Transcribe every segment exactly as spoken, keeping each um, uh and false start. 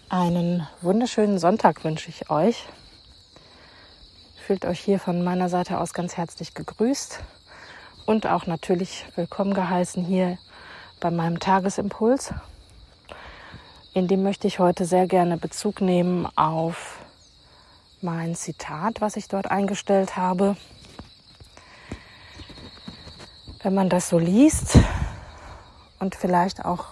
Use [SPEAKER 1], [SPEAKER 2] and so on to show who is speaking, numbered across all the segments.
[SPEAKER 1] Einen wunderschönen Sonntag wünsche ich euch. Fühlt euch hier von meiner Seite aus ganz herzlich gegrüßt und auch natürlich willkommen geheißen hier bei meinem Tagesimpuls. In dem möchte ich heute sehr gerne Bezug nehmen auf mein Zitat, was ich dort eingestellt habe. Wenn man das so liest und vielleicht auch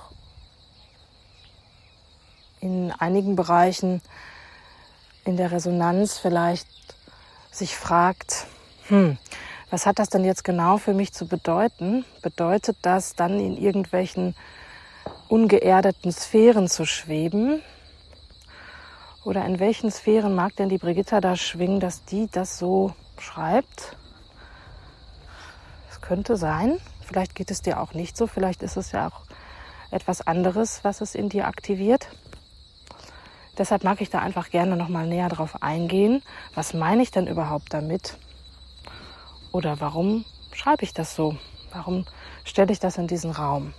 [SPEAKER 1] in einigen Bereichen in der Resonanz vielleicht sich fragt, hm, was hat das denn jetzt genau für mich zu bedeuten? Bedeutet das dann in irgendwelchen ungeerdeten Sphären zu schweben? Oder in welchen Sphären mag denn die Brigitta da schwingen, dass die das so schreibt? Es könnte sein, vielleicht geht es dir auch nicht so, vielleicht ist es ja auch etwas anderes, was es in dir aktiviert. Deshalb mag ich da einfach gerne nochmal näher drauf eingehen. Was meine ich denn überhaupt damit? Oder warum schreibe ich das so? Warum stelle ich das in diesen Raum?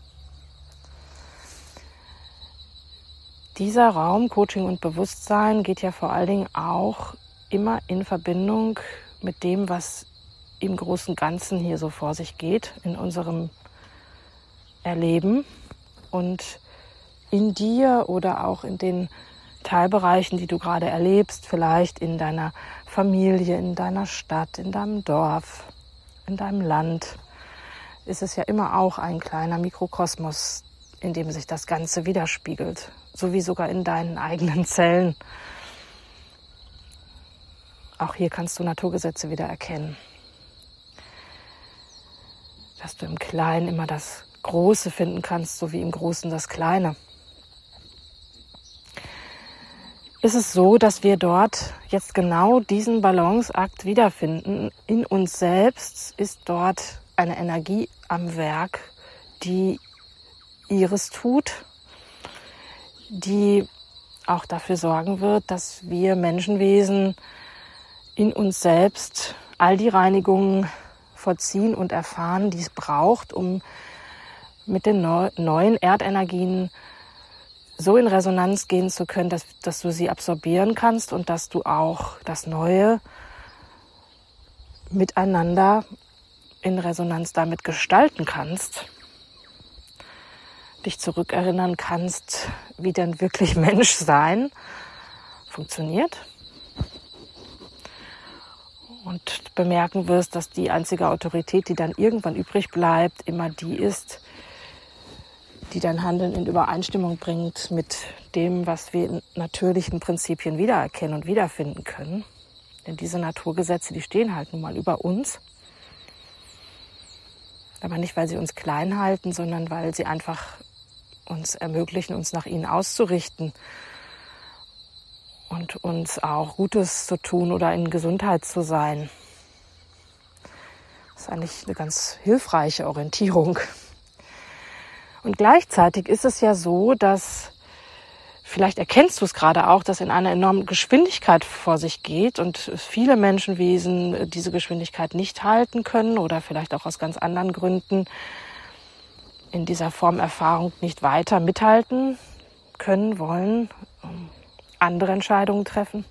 [SPEAKER 1] Dieser Raum, Coaching und Bewusstsein, geht ja vor allen Dingen auch immer in Verbindung mit dem, was im großen Ganzen hier so vor sich geht, in unserem Erleben und in dir oder auch in den Teilbereichen, die du gerade erlebst, vielleicht in deiner Familie, in deiner Stadt, in deinem Dorf, in deinem Land, ist es ja immer auch ein kleiner Mikrokosmos, in dem sich das Ganze widerspiegelt, sowie sogar in deinen eigenen Zellen. Auch hier kannst du Naturgesetze wieder erkennen. Dass du im Kleinen immer das Große finden kannst, so wie im Großen das Kleine. Ist es so, dass wir dort jetzt genau diesen Balanceakt wiederfinden. In uns selbst ist dort eine Energie am Werk, die ihres tut, die auch dafür sorgen wird, dass wir Menschenwesen in uns selbst all die Reinigungen vollziehen und erfahren, die es braucht, um mit den neu, neuen Erdenergien so in Resonanz gehen zu können, dass, dass du sie absorbieren kannst und dass du auch das Neue miteinander in Resonanz damit gestalten kannst, dich zurückerinnern kannst, wie denn wirklich Menschsein funktioniert und bemerken wirst, dass die einzige Autorität, die dann irgendwann übrig bleibt, immer die ist, die dein Handeln in Übereinstimmung bringt mit dem, was wir in natürlichen Prinzipien wiedererkennen und wiederfinden können. Denn diese Naturgesetze, die stehen halt nun mal über uns. Aber nicht, weil sie uns klein halten, sondern weil sie einfach uns ermöglichen, uns nach ihnen auszurichten und uns auch Gutes zu tun oder in Gesundheit zu sein. Das ist eigentlich eine ganz hilfreiche Orientierung. Und gleichzeitig ist es ja so, dass, vielleicht erkennst du es gerade auch, dass in einer enormen Geschwindigkeit vor sich geht und viele Menschenwesen diese Geschwindigkeit nicht halten können oder vielleicht auch aus ganz anderen Gründen in dieser Form Erfahrung nicht weiter mithalten können, wollen, andere Entscheidungen treffen,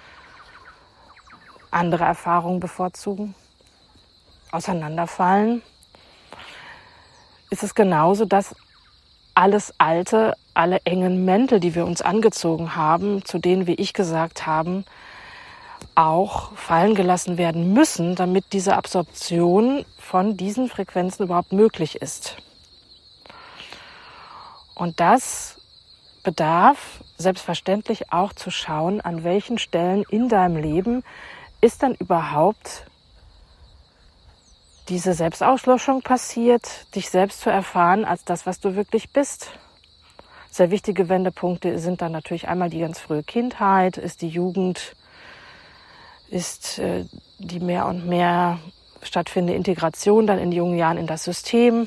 [SPEAKER 1] andere Erfahrungen bevorzugen, auseinanderfallen. Ist es genauso, dass alles Alte, alle engen Mäntel, die wir uns angezogen haben, zu denen, wie ich gesagt habe, auch fallen gelassen werden müssen, damit diese Absorption von diesen Frequenzen überhaupt möglich ist. Und das bedarf selbstverständlich auch zu schauen, an welchen Stellen in deinem Leben ist dann überhaupt diese Selbstauslöschung passiert, dich selbst zu erfahren als das, was du wirklich bist. Sehr wichtige Wendepunkte sind dann natürlich einmal die ganz frühe Kindheit, ist die Jugend, ist äh, die mehr und mehr stattfindende Integration dann in jungen Jahren in das System,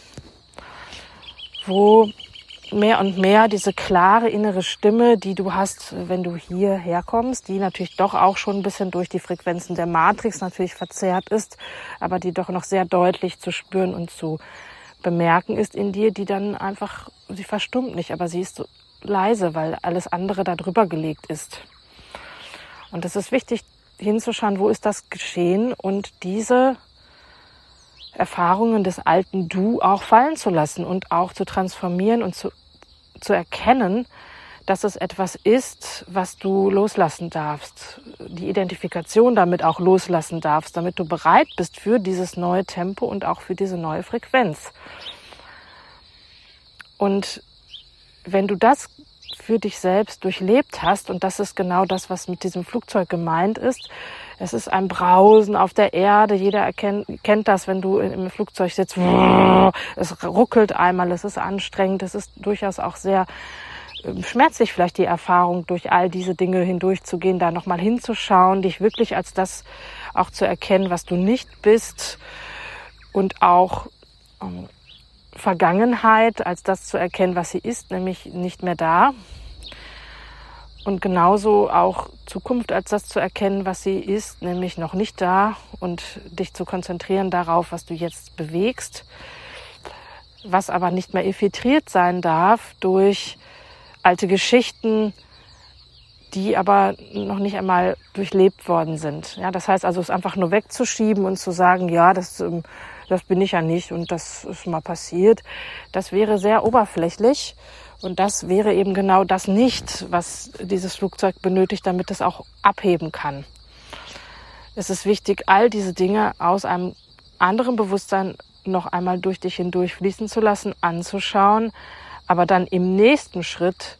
[SPEAKER 1] wo mehr und mehr diese klare innere Stimme, die du hast, wenn du hierher kommst, die natürlich doch auch schon ein bisschen durch die Frequenzen der Matrix natürlich verzerrt ist, aber die doch noch sehr deutlich zu spüren und zu bemerken ist in dir, die dann einfach, sie verstummt nicht, aber sie ist leise, weil alles andere da drüber gelegt ist. Und es ist wichtig hinzuschauen, wo ist das geschehen und diese Erfahrungen des alten Du auch fallen zu lassen und auch zu transformieren und zu, zu erkennen, dass es etwas ist, was du loslassen darfst, die Identifikation damit auch loslassen darfst, damit du bereit bist für dieses neue Tempo und auch für diese neue Frequenz. Und wenn du das für dich selbst durchlebt hast, und das ist genau das, was mit diesem Flugzeug gemeint ist, es ist ein Brausen auf der Erde, jeder erkennt, kennt das, wenn du im Flugzeug sitzt, es ruckelt einmal, es ist anstrengend, es ist durchaus auch sehr schmerzlich vielleicht die Erfahrung, durch all diese Dinge hindurchzugehen, da nochmal hinzuschauen, dich wirklich als das auch zu erkennen, was du nicht bist und auch ähm, Vergangenheit als das zu erkennen, was sie ist, nämlich nicht mehr da. Und genauso auch Zukunft als das zu erkennen, was sie ist, nämlich noch nicht da und dich zu konzentrieren darauf, was du jetzt bewegst, was aber nicht mehr infiltriert sein darf durch alte Geschichten, die aber noch nicht einmal durchlebt worden sind. Ja, das heißt also, es einfach nur wegzuschieben und zu sagen, ja, das, das bin ich ja nicht und das ist mal passiert, das wäre sehr oberflächlich und das wäre eben genau das nicht, was dieses Flugzeug benötigt, damit es auch abheben kann. Es ist wichtig, all diese Dinge aus einem anderen Bewusstsein noch einmal durch dich hindurch fließen zu lassen, anzuschauen, aber dann im nächsten Schritt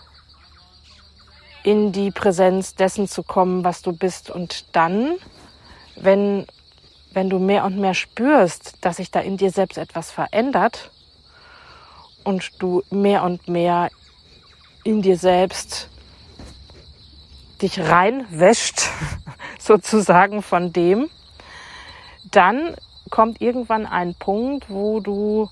[SPEAKER 1] in die Präsenz dessen zu kommen, was du bist. Und dann, wenn, wenn du mehr und mehr spürst, dass sich da in dir selbst etwas verändert und du mehr und mehr in dir selbst dich reinwäscht, sozusagen von dem, dann kommt irgendwann ein Punkt, wo du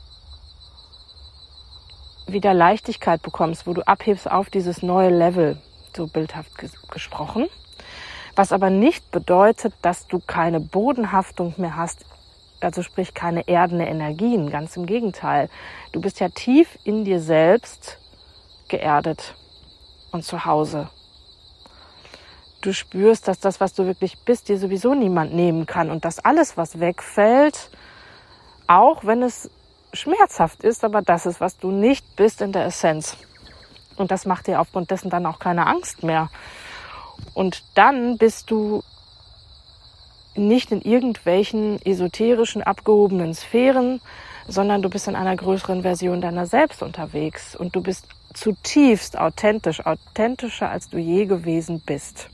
[SPEAKER 1] wieder Leichtigkeit bekommst, wo du abhebst auf dieses neue Level, so bildhaft ges- gesprochen. Was aber nicht bedeutet, dass du keine Bodenhaftung mehr hast, also sprich keine erdende Energien, ganz im Gegenteil. Du bist ja tief in dir selbst geerdet und zu Hause. Du spürst, dass das, was du wirklich bist, dir sowieso niemand nehmen kann und dass alles, was wegfällt, auch wenn es schmerzhaft ist, aber das ist, was du nicht bist in der Essenz. Und das macht dir aufgrund dessen dann auch keine Angst mehr. Und dann bist du nicht in irgendwelchen esoterischen, abgehobenen Sphären, sondern du bist in einer größeren Version deiner selbst unterwegs. Und du bist zutiefst authentisch, authentischer, als du je gewesen bist.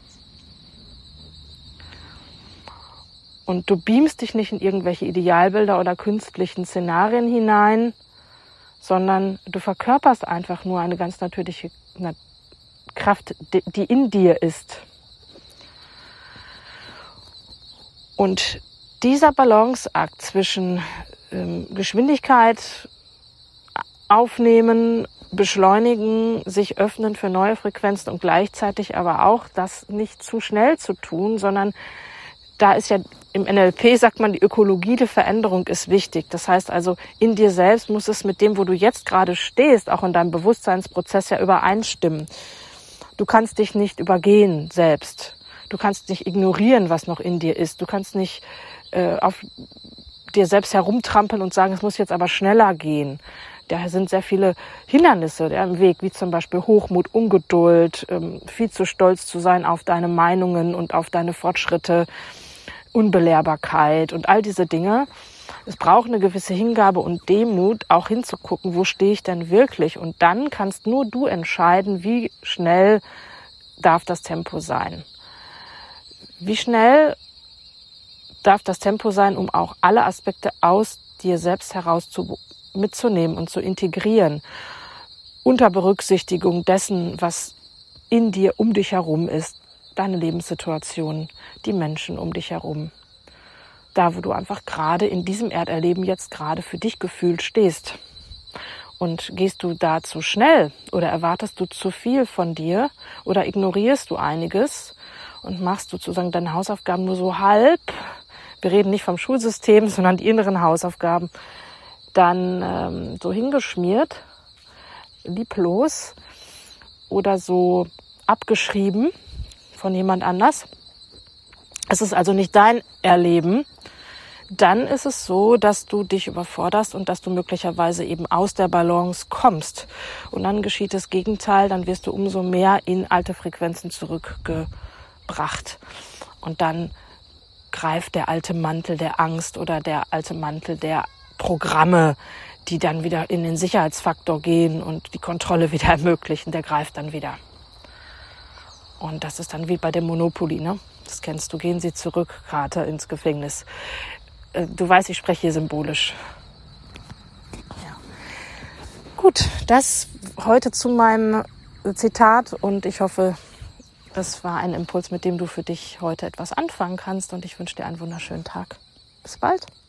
[SPEAKER 1] Und du beamst dich nicht in irgendwelche Idealbilder oder künstlichen Szenarien hinein, sondern du verkörperst einfach nur eine ganz natürliche Kraft, die in dir ist. Und dieser Balanceakt zwischen ähm, Geschwindigkeit aufnehmen, beschleunigen, sich öffnen für neue Frequenzen und gleichzeitig aber auch das nicht zu schnell zu tun, sondern da ist ja im N L P, sagt man, die Ökologie der Veränderung ist wichtig. Das heißt also, in dir selbst muss es mit dem, wo du jetzt gerade stehst, auch in deinem Bewusstseinsprozess ja übereinstimmen. Du kannst dich nicht übergehen selbst. Du kannst nicht ignorieren, was noch in dir ist. Du kannst nicht äh, auf dir selbst herumtrampeln und sagen, es muss jetzt aber schneller gehen. Da sind sehr viele Hindernisse ja, im Weg, wie zum Beispiel Hochmut, Ungeduld, ähm, viel zu stolz zu sein auf deine Meinungen und auf deine Fortschritte, Unbelehrbarkeit und all diese Dinge. Es braucht eine gewisse Hingabe und Demut, auch hinzugucken, wo stehe ich denn wirklich? Und dann kannst nur du entscheiden, wie schnell darf das Tempo sein. Wie schnell darf das Tempo sein, um auch alle Aspekte aus dir selbst heraus zu, mitzunehmen und zu integrieren, unter Berücksichtigung dessen, was in dir um dich herum ist, deine Lebenssituation, die Menschen um dich herum. Da, wo du einfach gerade in diesem Erderleben jetzt gerade für dich gefühlt stehst. Und gehst du da zu schnell oder erwartest du zu viel von dir oder ignorierst du einiges und machst sozusagen deine Hausaufgaben nur so halb, wir reden nicht vom Schulsystem, sondern die inneren Hausaufgaben, dann ähm, so hingeschmiert, lieblos oder so abgeschrieben von jemand anders. Es ist also nicht dein Erleben. Dann ist es so, dass du dich überforderst und dass du möglicherweise eben aus der Balance kommst. Und dann geschieht das Gegenteil, dann wirst du umso mehr in alte Frequenzen zurückgebracht. Und dann greift der alte Mantel der Angst oder der alte Mantel der Programme, die dann wieder in den Sicherheitsfaktor gehen und die Kontrolle wieder ermöglichen, der greift dann wieder. Und das ist dann wie bei dem Monopoly, ne? Das kennst du, gehen Sie zurück, Karte ins Gefängnis. Du weißt, ich spreche hier symbolisch. Ja. Gut, das heute zu meinem Zitat und ich hoffe, das war ein Impuls, mit dem du für dich heute etwas anfangen kannst und ich wünsche dir einen wunderschönen Tag. Bis bald.